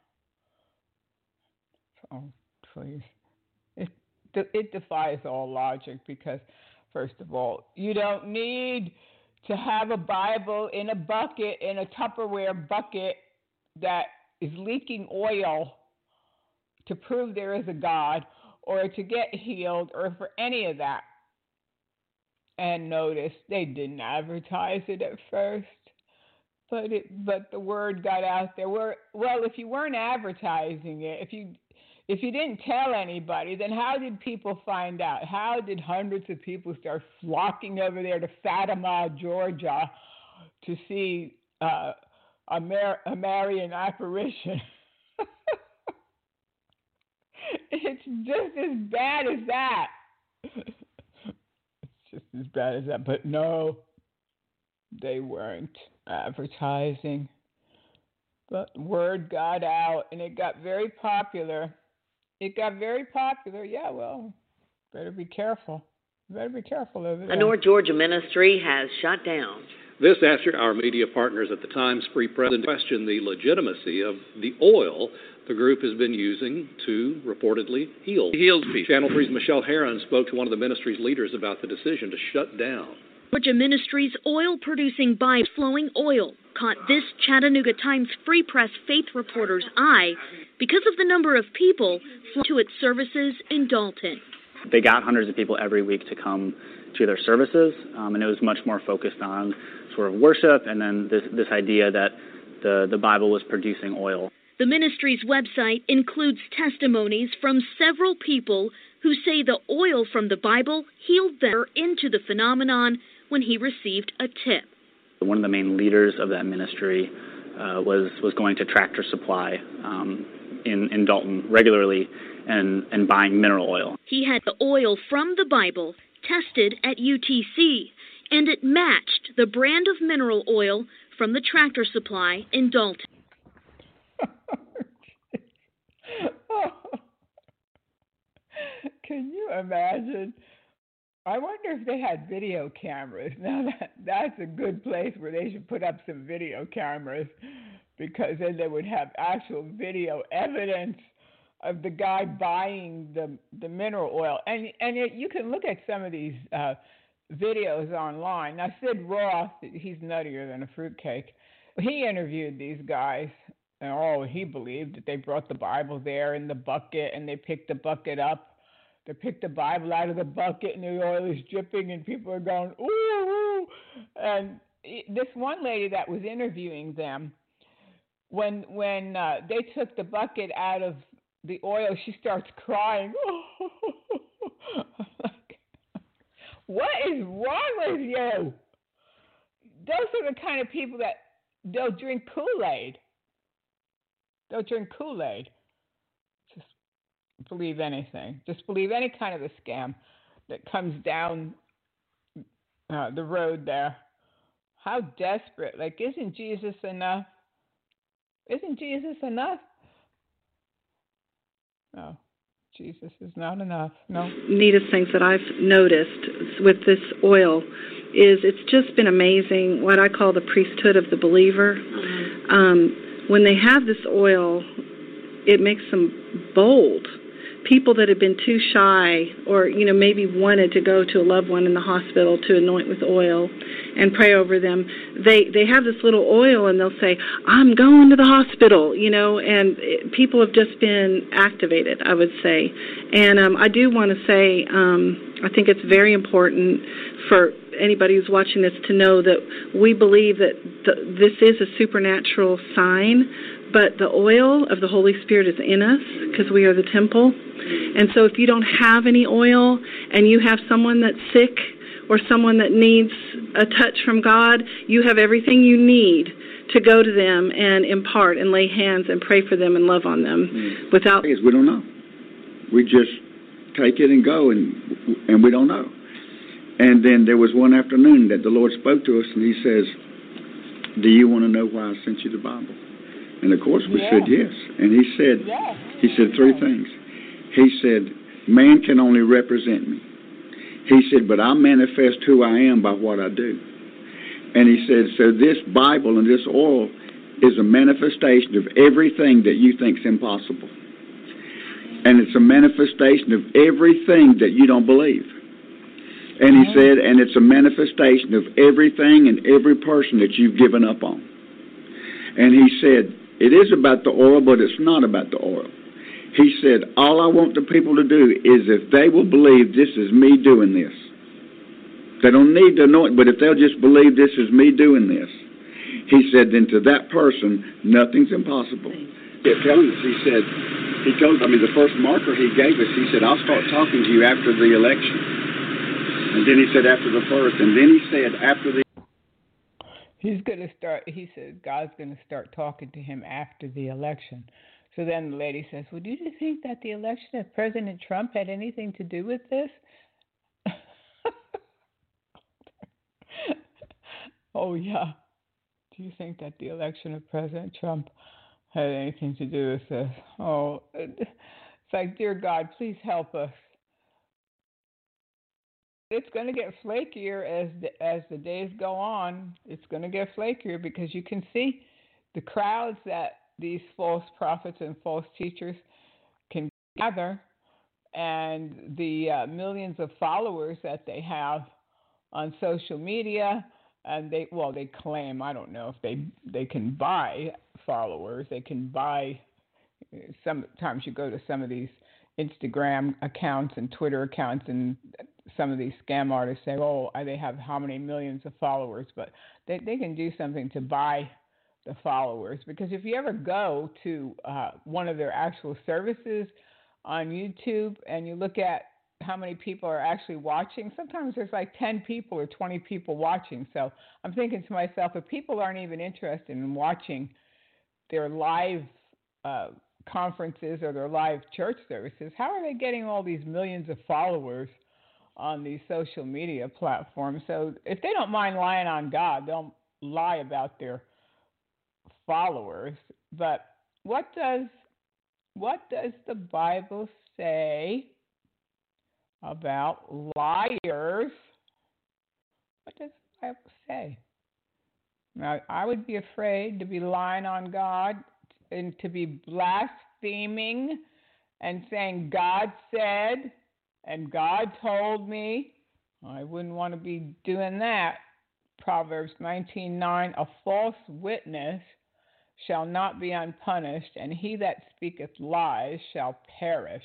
Oh, please. It, it defies all logic because, first of all, you don't need to have a Bible in a bucket, in a Tupperware bucket that is leaking oil to prove there is a God or to get healed or for any of that. And notice they didn't advertise it at first, but it but the word got out there. Well, if you weren't advertising it, if you if you didn't tell anybody, then how did people find out? How did hundreds of people start flocking over there to Fatima, Georgia, to see uh, a, Mar- a Marian apparition? It's just as bad as that. It's just as bad as that. But no, they weren't advertising. But word got out, and it got very popular. It got very popular. Yeah, well, better be careful. Better be careful over there. A North Georgia ministry has shut down This after our media partners at the Times Free Press questioned the legitimacy of the oil the group has been using to reportedly heal. Healed people. Channel three's Michelle Herron spoke to one of the ministry's leaders about the decision to shut down. Georgia Ministries oil-producing by flowing oil caught this Chattanooga Times Free Press faith reporter's eye because of the number of people flown to its services in Dalton. They got hundreds of people every week to come to their services, um, and it was much more focused on sort of worship and then this, this idea that the, the Bible was producing oil. The ministry's website includes testimonies from several people who say the oil from the Bible healed them into the phenomenon when he received a tip. One of the main leaders of that ministry uh, was was going to Tractor Supply um, in, in Dalton regularly and, and buying mineral oil. He had the oil from the Bible tested at U T C, and it matched the brand of mineral oil from the Tractor Supply in Dalton. Can you imagine? I wonder if they had video cameras. Now that that's a good place where they should put up some video cameras, because then they would have actual video evidence of the guy buying the the mineral oil. And and it, you can look at some of these uh, videos online. Now Sid Roth, he's nuttier than a fruitcake. He interviewed these guys, and oh, he believed that they brought the Bible there in the bucket, and they picked the bucket up. They picked the Bible out of the bucket, and the oil is dripping, and people are going, ooh, ooh. And this one lady that was interviewing them, when when uh, they took the bucket out of the oil, she starts crying. Like, what is wrong with you? Those are the kind of people that they'll drink Kool-Aid. They'll drink Kool-Aid. Just believe anything. Just believe any kind of a scam that comes down uh, the road there. How desperate. Like, isn't Jesus enough? Isn't Jesus enough? No, Jesus is not enough. No. Neatest things that I've noticed with this oil is it's just been amazing, what I call the priesthood of the believer. Mm-hmm. Um, when they have this oil, it makes them bold. People that have been too shy or, you know, maybe wanted to go to a loved one in the hospital to anoint with oil and pray over them, they they have this little oil and they'll say, I'm going to the hospital, you know, and it, people have just been activated, I would say. And um, I do want to say, um, I think it's very important for anybody who's watching this to know that we believe that the, this is a supernatural sign, but the oil of the Holy Spirit is in us because we are the temple. And so if you don't have any oil and you have someone that's sick or someone that needs a touch from God, you have everything you need to go to them and impart and lay hands and pray for them and love on them. Mm. Without we don't know. We just take it and go, and and we don't know. And then there was one afternoon that the Lord spoke to us, and He says, do you want to know why I sent you the Bible? And of course we yeah. said yes. And He said, yeah. He said three things. He said, man can only represent me. He said, but I manifest who I am by what I do. And He said, so this Bible and this oil is a manifestation of everything that you think's impossible. And it's a manifestation of everything that you don't believe. And He said, and it's a manifestation of everything and every person that you've given up on. And He said, it is about the oil, but it's not about the oil. He said, all I want the people to do is if they will believe this is me doing this. They don't need to know it, but if they'll just believe this is me doing this, He said, then to that person, nothing's impossible. Yeah, telling us, He said, He told, I mean, the first marker He gave us, He said, I'll start talking to you after the election. And then He said, after the first, and then He said, after the... He's going to start, He said, God's going to start talking to him after the election. So then the lady says, well, do you think that the election of President Trump had anything to do with this? Oh, yeah. Do you think that the election of President Trump had anything to do with this? Oh, it's like, dear God, please help us. it's going to get flakier as the, as the days go on. It's going to get flakier because you can see the crowds that these false prophets and false teachers can gather, and the uh, millions of followers that they have on social media. And they, well, they claim, I don't know if they they can buy followers. They can buy. Sometimes you go to some of these Instagram accounts and Twitter accounts, and some of these scam artists say, oh, they have how many millions of followers, but they, they can do something to buy the followers. Because if you ever go to uh, one of their actual services on YouTube and you look at how many people are actually watching, sometimes there's like ten people or twenty people watching. So I'm thinking to myself, if people aren't even interested in watching their live uh, conferences or their live church services, how are they getting all these millions of followers on these social media platforms? So if they don't mind lying on God, they'll lie about their followers. But what does what does the Bible say about liars? What does the Bible say? Now, I would be afraid to be lying on God and to be blaspheming and saying God said and God told me. I wouldn't want to be doing that. Proverbs nineteen nine, a false witness shall not be unpunished, and he that speaketh lies shall perish.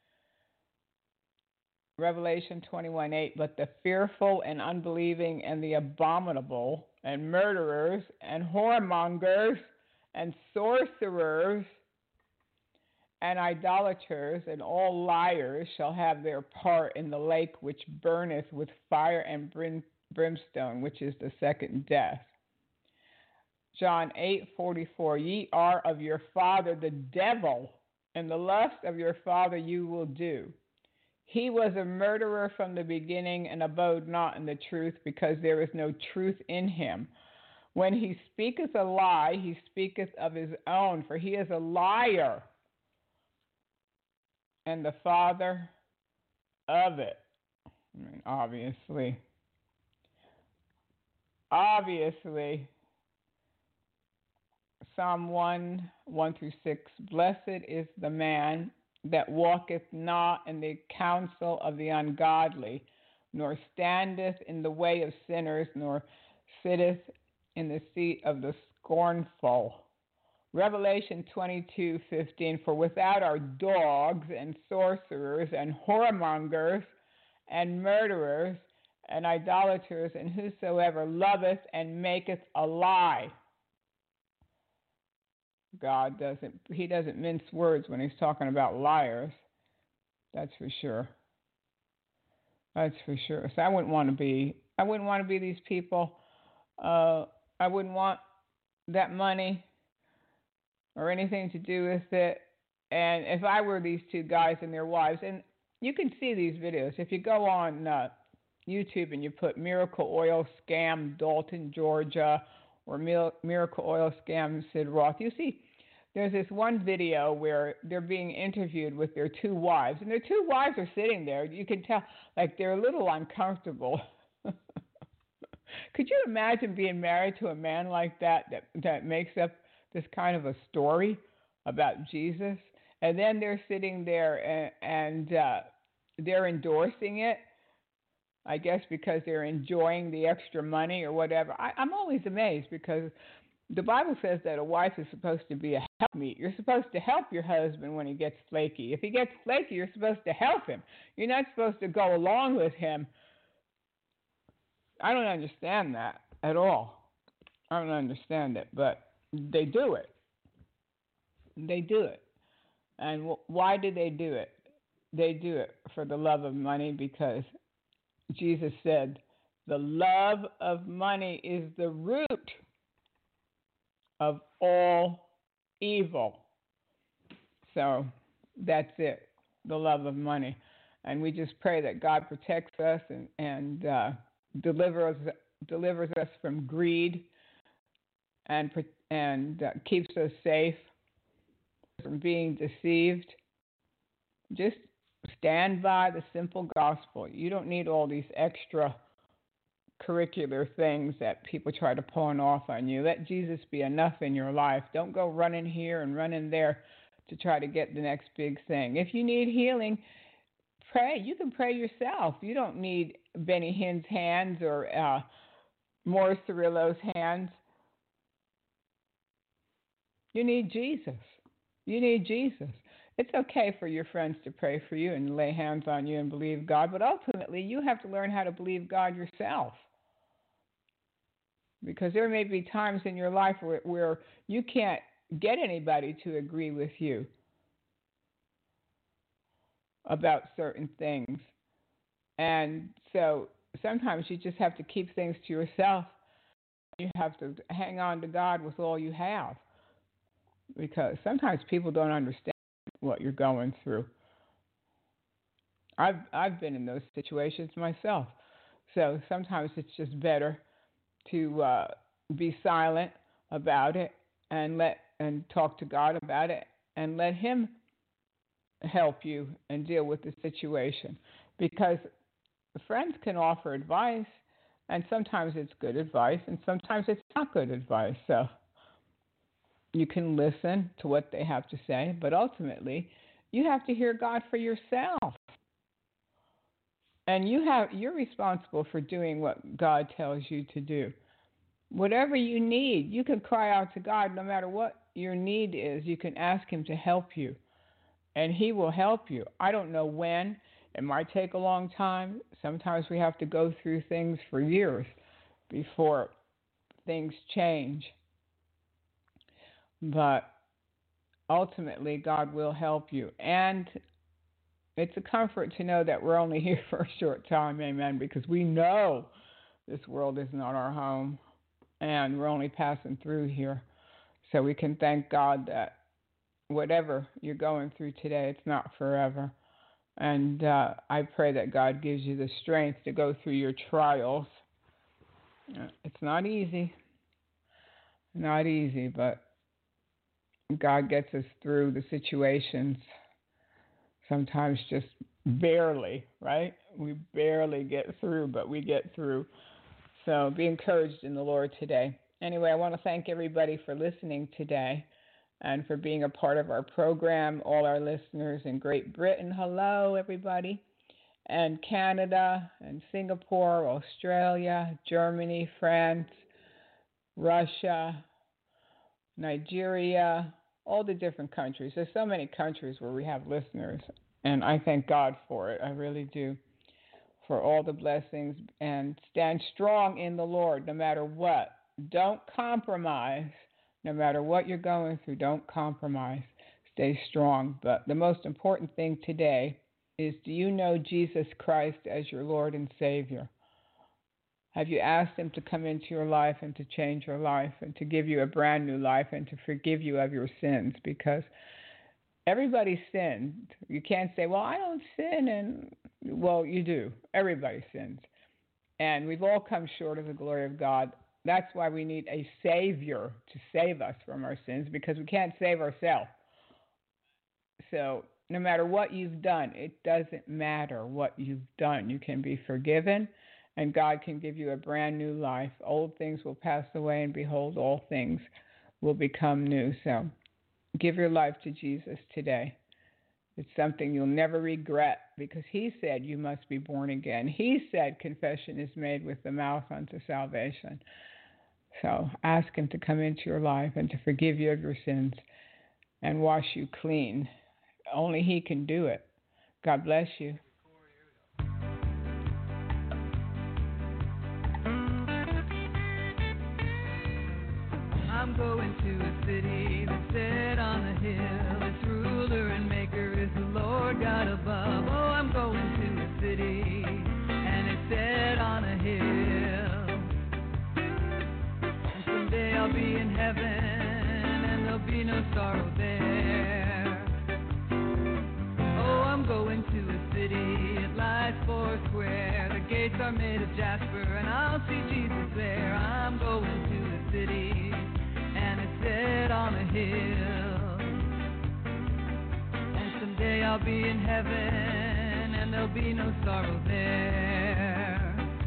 Revelation twenty-one eight, but the fearful and unbelieving and the abominable and murderers and whoremongers and sorcerers and idolaters and all liars shall have their part in the lake which burneth with fire and brim, brimstone, which is the second death. John eight forty-four, ye are of your father the devil, and the lust of your father you will do. He was a murderer from the beginning and abode not in the truth, because there is no truth in him. When he speaketh a lie, he speaketh of his own, for he is a liar and the father of it. I mean, obviously. Obviously. Psalm one, one through six, blessed is the man that walketh not in the counsel of the ungodly, nor standeth in the way of sinners, nor sitteth in the seat of the scornful. Revelation twenty-two fifteen, for without are dogs and sorcerers and whoremongers and murderers and idolaters, and whosoever loveth and maketh a lie. God doesn't, he doesn't mince words when he's talking about liars. That's for sure. That's for sure. So I wouldn't want to be, I wouldn't want to be these people. Uh, I wouldn't want that money or anything to do with it. And if I were these two guys and their wives, and you can see these videos, if you go on uh, YouTube and you put Miracle Oil Scam Dalton, Georgia, or Miracle Oil Scam Sid Roth, you see there's this one video where they're being interviewed with their two wives, and their two wives are sitting there. You can tell, like, they're a little uncomfortable. Could you imagine being married to a man like that, that that makes up this kind of a story about Jesus? And then they're sitting there and, and uh, they're endorsing it, I guess because they're enjoying the extra money or whatever. I, I'm always amazed because the Bible says that a wife is supposed to be a helpmeet. You're supposed to help your husband when he gets flaky. If he gets flaky, you're supposed to help him. You're not supposed to go along with him. I don't understand that at all. I don't understand it, but they do it. They do it. And w- why do they do it? They do it for the love of money, because Jesus said, the love of money is the root of all evil. So that's it, the love of money. And we just pray that God protects us and, and uh, delivers, delivers us from greed and, and uh, keeps us safe from being deceived. Just Stand by the simple gospel. You don't need all these extra curricular things that people try to pawn off on you. Let Jesus be enough in your life. Don't go running here and running there to try to get the next big thing. If you need healing, pray. You can pray yourself. You don't need Benny Hinn's hands or uh, Morris Cirillo's hands. You need Jesus. You need Jesus. It's okay for your friends to pray for you and lay hands on you and believe God, but ultimately you have to learn how to believe God yourself. Because there may be times in your life where, where you can't get anybody to agree with you about certain things. And so sometimes you just have to keep things to yourself. You have to hang on to God with all you have. Because sometimes people don't understand what you're going through. I've I've been in those situations myself. So sometimes it's just better to uh, be silent about it and let and talk to God about it and let Him help you and deal with the situation. Because friends can offer advice, and sometimes it's good advice, and sometimes it's not good advice. So you can listen to what they have to say, but ultimately, you have to hear God for yourself. And you have, you're responsible for doing what God tells you to do. Whatever you need, you can cry out to God no matter what your need is. You can ask Him to help you, and He will help you. I don't know when. It might take a long time. Sometimes we have to go through things for years before things change. But ultimately, God will help you. And it's a comfort to know that we're only here for a short time, amen, because we know this world is not our home, and we're only passing through here. So we can thank God that whatever you're going through today, it's not forever. And uh, I pray that God gives you the strength to go through your trials. It's not easy. Not easy, but God gets us through the situations, sometimes just barely, right? We barely get through, but we get through. So be encouraged in the Lord today. Anyway, I want to thank everybody for listening today and for being a part of our program, all our listeners in Great Britain. Hello, everybody. And Canada and Singapore, Australia, Germany, France, Russia, Nigeria, all the different countries. There's so many countries where we have listeners, and I thank God for it. I really do, for all the blessings. And stand strong in the Lord no matter what. Don't compromise. No matter what you're going through, don't compromise. Stay strong. But the most important thing today is, do you know Jesus Christ as your Lord and Savior? Have you asked Him to come into your life and to change your life and to give you a brand new life and to forgive you of your sins? Because everybody sinned. You can't say, well, I don't sin. And well, you do. Everybody sins. And we've all come short of the glory of God. That's why we need a Savior to save us from our sins, because we can't save ourselves. So no matter what you've done, it doesn't matter what you've done. You can be forgiven, and God can give you a brand new life. Old things will pass away, and behold, all things will become new. So give your life to Jesus today. It's something you'll never regret, because He said you must be born again. He said confession is made with the mouth unto salvation. So ask Him to come into your life and to forgive you of your sins and wash you clean. Only He can do it. God bless you. I'm going to a city that's set on a hill. Its ruler and maker is the Lord God above. Oh, I'm going to a city, and it's set on a hill. And someday I'll be in heaven, and there'll be no sorrow there. Oh, I'm going to a city, it lies four square. The gates are made of jasper, and I'll see Jesus there. I'm going to a city, and it's set on a hill. And someday I'll be in heaven, there'll be no sorrow there.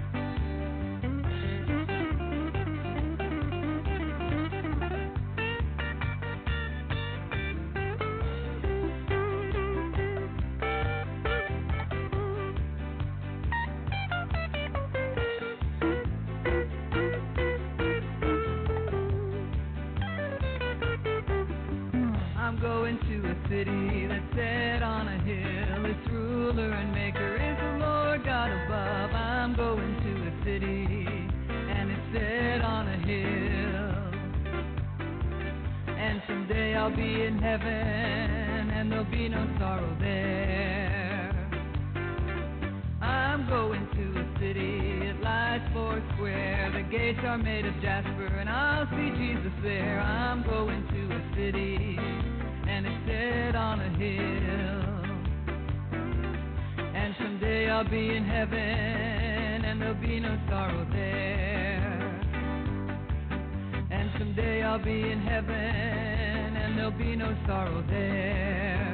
I'm going to a city that's set on a hill. Its ruler and maker is the Lord God above. I'm going to a city and it's set on a hill. And someday I'll be in heaven and there'll be no sorrow there. I'm going to a city, it lies four square. The gates are made of jasper and I'll see Jesus there. I'm going to a city and it's set on a hill. And someday I'll be in heaven and there'll be no sorrow there. And someday I'll be in heaven and there'll be no sorrow there.